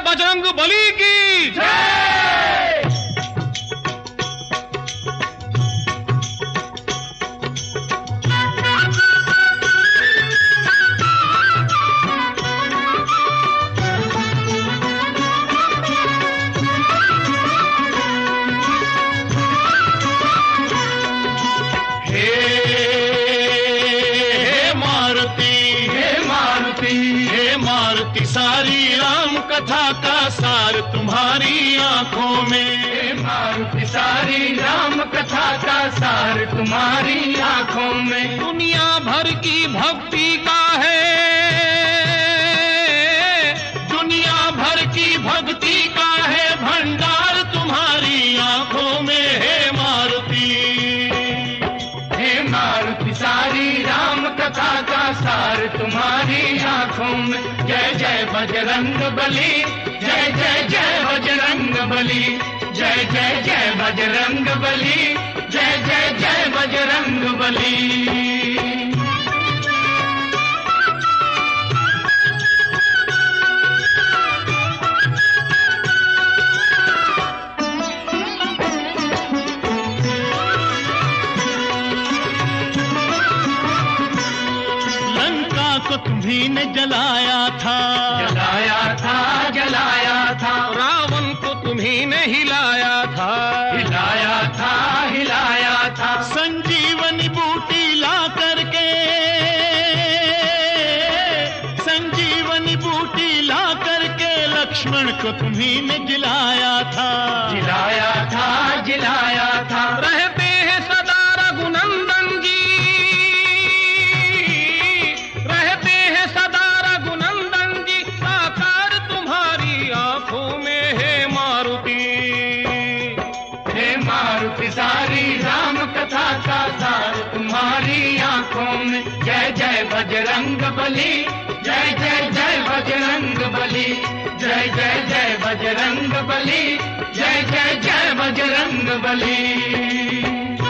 बजरंग बली की जय। सारी राम कथा का सार तुम्हारी आंखों में, मारुति सारी राम कथा का सार तुम्हारी आंखों में। दुनिया भर की भक्ति का है, दुनिया भर की भक्ति का है भंडार तुम्हारी आंखों में। हे मारुति, हे मारुति सारी राम कथा का सार तुम्हारी आंखों में। जय जय बजरंग बली, जय जय जय बजरंग बली, जय जय जय बजरंग बली, जय जय जय बजरंग बली। को तुम्ही ने जलाया था, जलाया था, जलाया था। रावण को तुम्ही ने हिलाया था, हिलाया था, हिलाया था। संजीवनी बूटी ला करके, संजीवनी बूटी ला करके लक्ष्मण को तुम्ही ने जिलाया था, जिलाया था, जिलाया था। रहते हैं सदा रघुनंदन जी, सारी राम कथा का सार तुम्हारी आंखों में। जय जय बजरंग बली, जय जय जय बजरंग बली, जय जय जय बजरंग बली, जय जय जय बजरंग बली।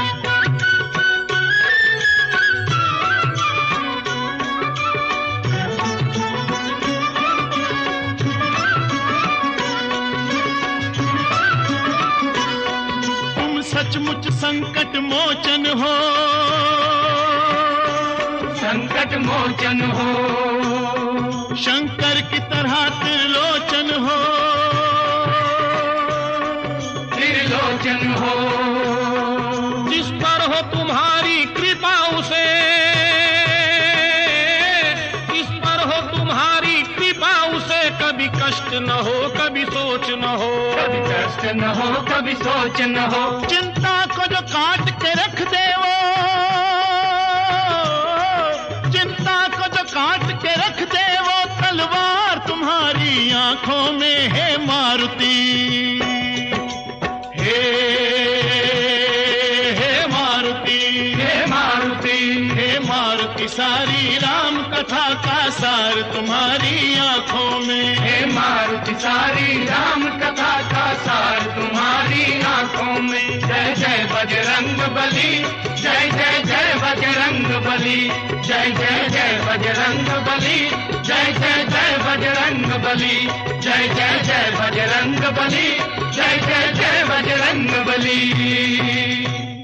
सचमुच संकट मोचन हो, संकट मोचन हो। शंकर की तरह त्रिलोचन हो, त्रिलोचन हो। जिस पर हो तुम्हारी कृपा उसे, जिस पर हो तुम्हारी कृपा उसे कभी कष्ट न हो, कभी सोच न हो, कभी कष्ट न हो, कभी सोच न हो। चिंता को जो काट के रख दे वो, चिंता को जो काट के रख दे वो तलवार तुम्हारी आंखों में। है मारुति, हे मारुति, हे मारुति, हे मारुति सारी राम कथा का सार तुम्हारी आंखों में। हे मारुति सारी राम कथा का सार तुम्हारी आंखों में। जय जय बजरंग बली, जय जय जय बजरंग बली, जय जय जय बजरंग बली, जय जय जय बजरंग बली, जय जय जय बजरंग बली, जय जय जय बजरंग बली।